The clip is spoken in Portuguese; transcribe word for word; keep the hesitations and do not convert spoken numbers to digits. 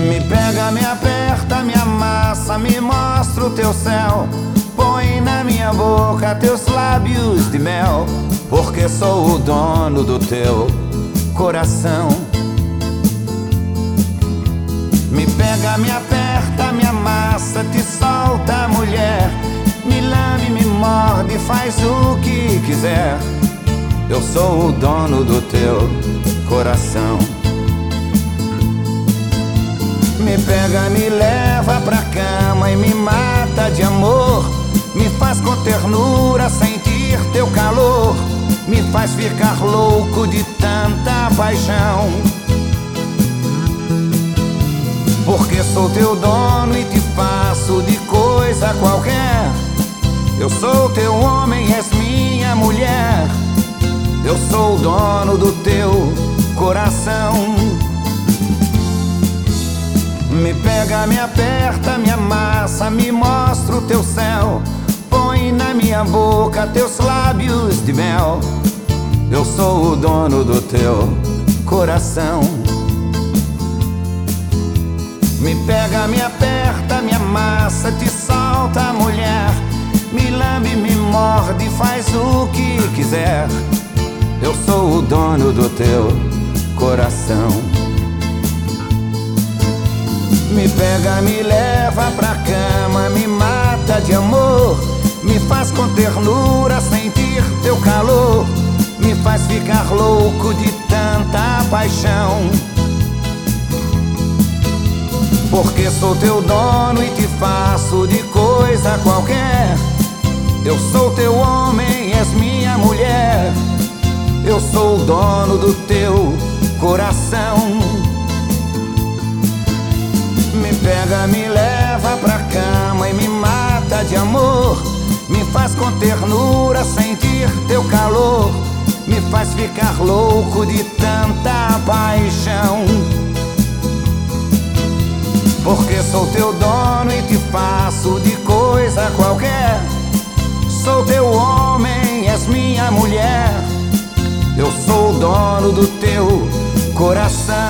Me pega, me aperta, me amassa, me mostra o teu céu. Põe na minha boca teus lábios de mel, porque sou o dono do teu coração. Me pega, me aperta, me amassa, te solta, mulher. Me lambe, me morde, faz o que quiser. Eu sou o dono do teu coração. Me pega, me leva pra cama e me mata de amor. Me faz com ternura sentir teu calor. Me faz ficar louco de tanta paixão. Porque sou teu dono e te faço de coisa qualquer. Eu sou teu homem, és minha mulher. Eu sou o dono do teu coração. Me pega, me aperta, me amassa, me mostra o teu céu. Põe na minha boca teus lábios de mel. Eu sou o dono do teu coração. Me pega, me aperta, me amassa, te solta, mulher. Me lambe, me morde, faz o que quiser. Eu sou o dono do teu coração. Me pega, me leva pra cama, me mata de amor. Me faz com ternura sentir teu calor. Me faz ficar louco de tanta paixão. Porque sou teu dono e te faço de coisa qualquer. Eu sou teu homem, és minha mulher. Eu sou o dono do teu coração. Me pega, me leva pra cama e me mata de amor. Me faz com ternura sentir teu calor. Me faz ficar louco de tanta paixão. Porque sou teu dono e te faço de coisa qualquer. Sou teu homem, és minha mulher. Eu sou o dono do teu coração.